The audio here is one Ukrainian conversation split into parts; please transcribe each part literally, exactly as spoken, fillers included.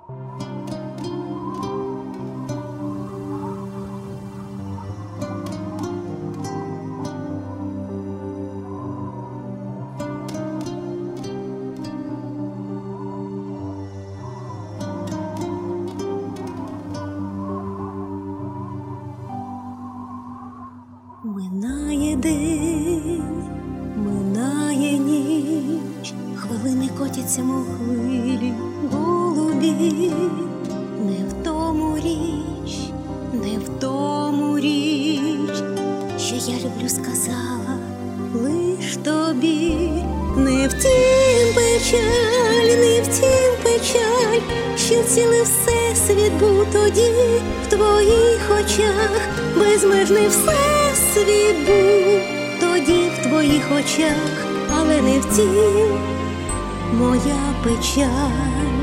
Минає день, минає ніч, хвилини котяться, мов хвилі голубі. Не в тому річ, не в тому річ, що я люблю, сказала лиш тобі. Не втім печаль, не втім печаль, що цілий всесвіт був тоді в твоїх очах. Безмежний всесвіт був тоді в твоїх очах, але не втім моя печаль.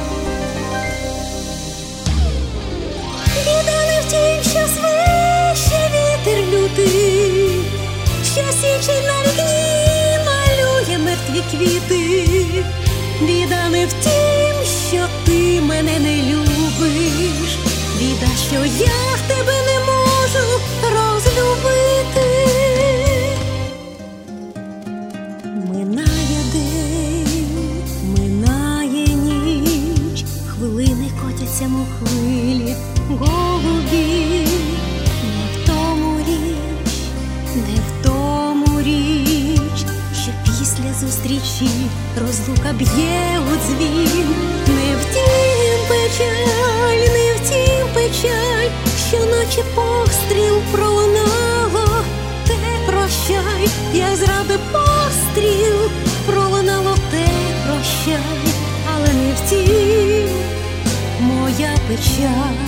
Біда не втім, що свище вітер лютий, що січень на вікні малює мертві квіти. Біда не втім, що ти мене не любиш, біда, що я тебе не можу розлюбити. Минає день, минає ніч, хвилини котяться, мов хвилі голубі. Не в тому річ, не в тому річ, що після зустрічі розлука б'є у дзвін. Не втім печаль, не втім печаль, щоночі постріл пролунало, те прощай, як зради постріл пролунало, те прощай, але не втім моя печаль.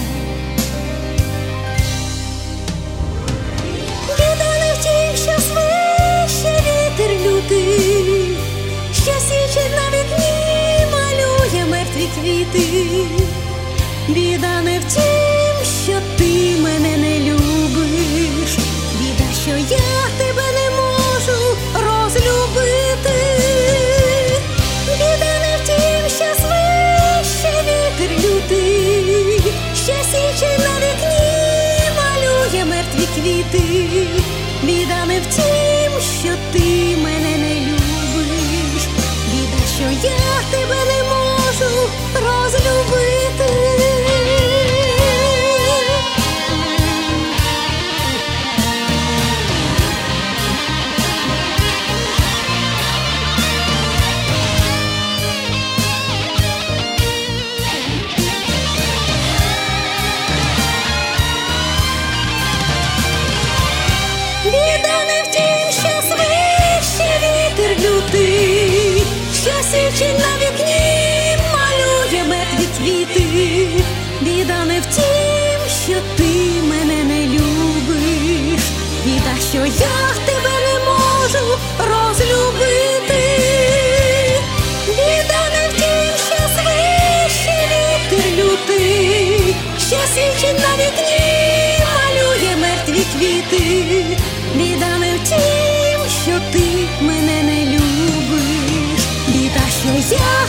Біда не втім, що свище вітер лютий, що січень на вікні малює мертві квіти. Біда не втім, що ти мене не любиш, біда, що я тебе не можу розлюбити. Біда не втім, що свище вітер лютий, що січень на вікні малює мертві квіти. Біда не втім, що ти мене не любиш, біда, що я тебе не можу розлюбити. Біда не втім, що свище вітер лютий, що січень на вікні малює мертві квіти. Біда не втім, що ти мене не любиш, біда, що я тебе не можу розлюбити. Біда не втім, що свище вітер лютий, що січень на вікні малює мертві квіти. Біда не втім, що ти мене не любиш, біда, що я